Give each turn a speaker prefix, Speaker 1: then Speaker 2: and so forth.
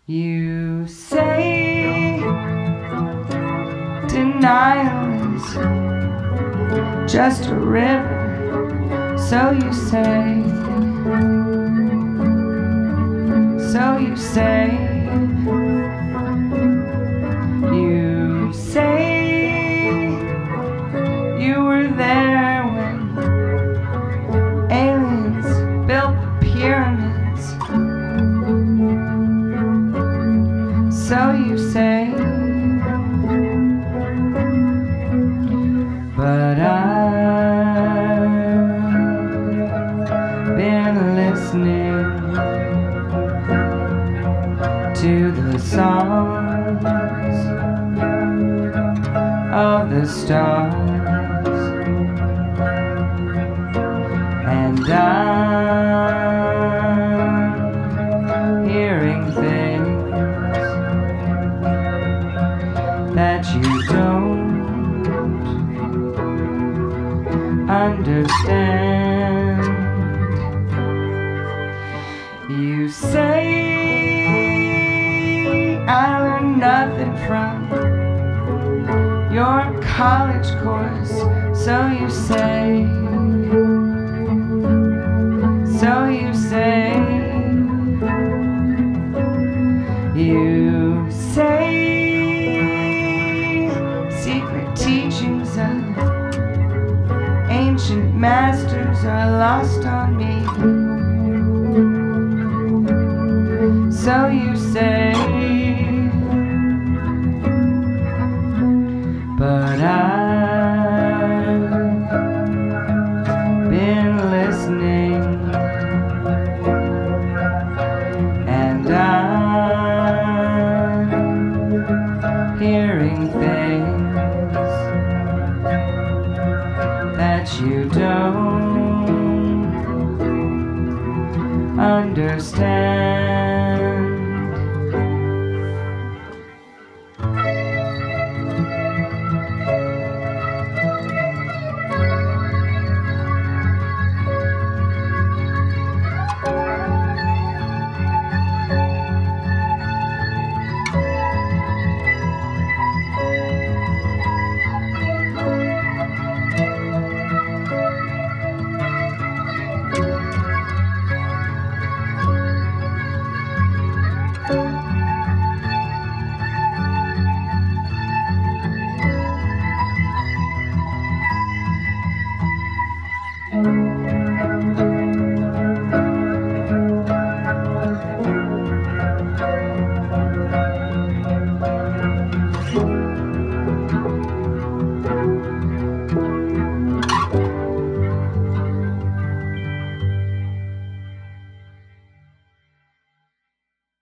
Speaker 1: You say denial is just a river, so you say, so you say. You say you were there when aliens built the pyramids, so you say. But I've been listening to the songs of the stars, and I'm hearing things that you don't understand. You say I learned nothing from your college course, so you say, so you say. You say secret teachings of ancient masters are lost on me, so you say. But I've been listening, and I'm hearing things that you don't understand.